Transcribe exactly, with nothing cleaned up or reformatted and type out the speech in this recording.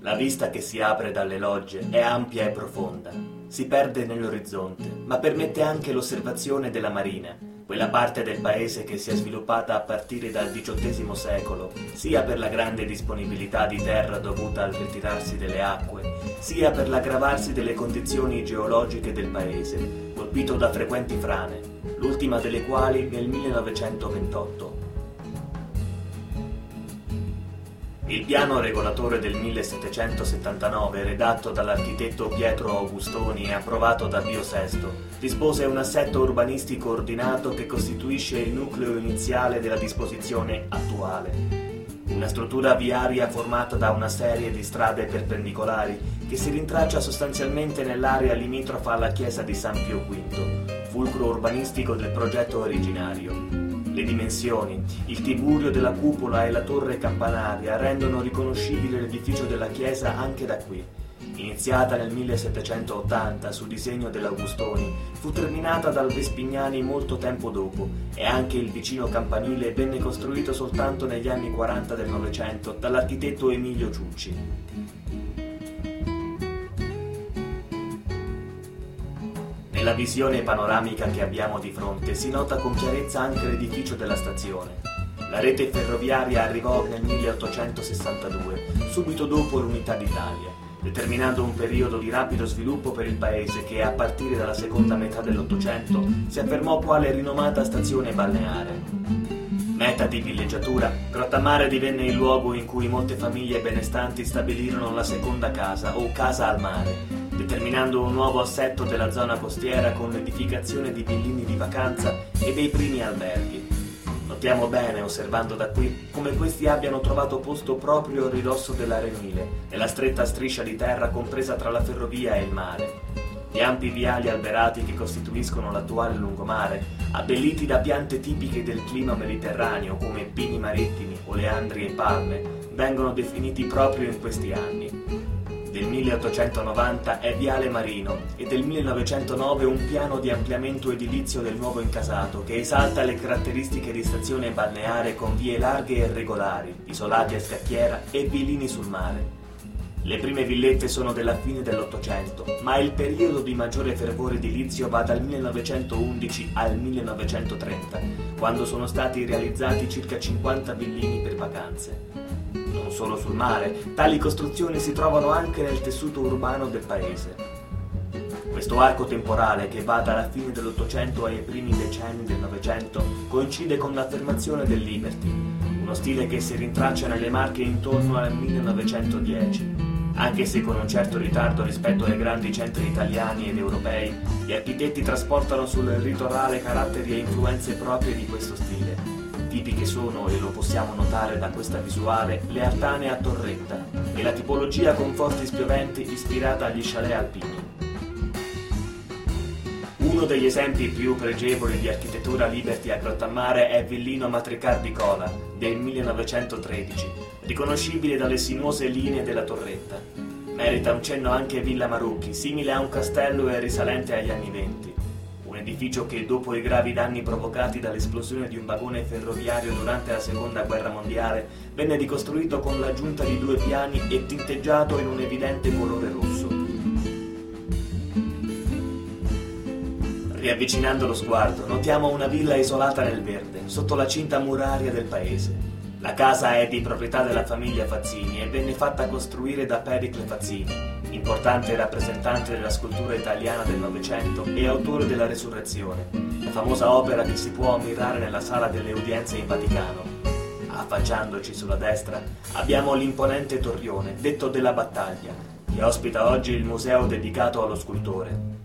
La vista che si apre dalle logge è ampia e profonda, si perde nell'orizzonte, ma permette anche l'osservazione della marina, quella parte del paese che si è sviluppata a partire dal diciottesimo secolo, sia per la grande disponibilità di terra dovuta al ritirarsi delle acque, sia per l'aggravarsi delle condizioni geologiche del paese, colpito da frequenti frane, l'ultima delle quali nel millenovecentoventotto. Il piano regolatore del millesettecentosettantanove, redatto dall'architetto Pietro Augustoni e approvato da Pio sesto, dispose un assetto urbanistico ordinato che costituisce il nucleo iniziale della disposizione attuale. Una struttura viaria formata da una serie di strade perpendicolari che si rintraccia sostanzialmente nell'area limitrofa alla chiesa di San Pio V, fulcro urbanistico del progetto originario. Le dimensioni, il tiburio della cupola e la torre campanaria rendono riconoscibile l'edificio della chiesa anche da qui. Iniziata nel millesettecentottanta su disegno dell'Augustoni, fu terminata dal Vespignani molto tempo dopo e anche il vicino campanile venne costruito soltanto negli anni quaranta del Novecento dall'architetto Emilio Ciucci. Nella visione panoramica che abbiamo di fronte si nota con chiarezza anche l'edificio della stazione. La rete ferroviaria arrivò nel milleottocentosessantadue, subito dopo l'Unità d'Italia, determinando un periodo di rapido sviluppo per il paese che, a partire dalla seconda metà dell'Ottocento, si affermò quale rinomata stazione balneare. Meta di villeggiatura, Grottammare divenne il luogo in cui molte famiglie benestanti stabilirono la seconda casa o casa al mare, determinando un nuovo assetto della zona costiera con l'edificazione di villini di vacanza e dei primi alberghi. Notiamo bene, osservando da qui, come questi abbiano trovato posto proprio a ridosso dell'Arenile, nella stretta striscia di terra compresa tra la ferrovia e il mare. Gli ampi viali alberati che costituiscono l'attuale lungomare, abbelliti da piante tipiche del clima mediterraneo come pini marittimi, oleandri e palme, vengono definiti proprio in questi anni. Del milleottocentonovanta è Viale Marino e del millenovecentonove un piano di ampliamento edilizio del nuovo incasato che esalta le caratteristiche di stazione balneare con vie larghe e regolari, isolati a scacchiera e villini sul mare. Le prime villette sono della fine dell'Ottocento, ma il periodo di maggiore fervore edilizio va dal millenovecentoundici al millenovecentotrenta, quando sono stati realizzati circa cinquanta villini per vacanze. Non solo sul mare, tali costruzioni si trovano anche nel tessuto urbano del paese. Questo arco temporale, che va dalla fine dell'Ottocento ai primi decenni del Novecento, coincide con l'affermazione del Liberty, uno stile che si rintraccia nelle Marche intorno al millenovecentodieci. Anche se con un certo ritardo rispetto ai grandi centri italiani ed europei, gli architetti trasportano sul litorale caratteri e influenze proprie di questo stile. Tipiche sono, e lo possiamo notare da questa visuale, le altanee a torretta e la tipologia con forti spioventi ispirata agli chalet alpini. Uno degli esempi più pregevoli di architettura Liberty a Grottammare è Villino Matricar di Cola del millenovecentotredici, riconoscibile dalle sinuose linee della torretta. Merita un cenno anche Villa Marucchi, simile a un castello e risalente agli anni venti. Un edificio che, dopo i gravi danni provocati dall'esplosione di un vagone ferroviario durante la Seconda Guerra Mondiale, venne ricostruito con l'aggiunta di due piani e tinteggiato in un evidente colore rosso. Riavvicinando lo sguardo, notiamo una villa isolata nel verde, sotto la cinta muraria del paese. La casa è di proprietà della famiglia Fazzini e venne fatta costruire da Pericle Fazzini, importante rappresentante della scultura italiana del Novecento e autore della Resurrezione, la famosa opera che si può ammirare nella sala delle udienze in Vaticano. Affacciandoci sulla destra abbiamo l'imponente torrione, detto della Battaglia, che ospita oggi il museo dedicato allo scultore.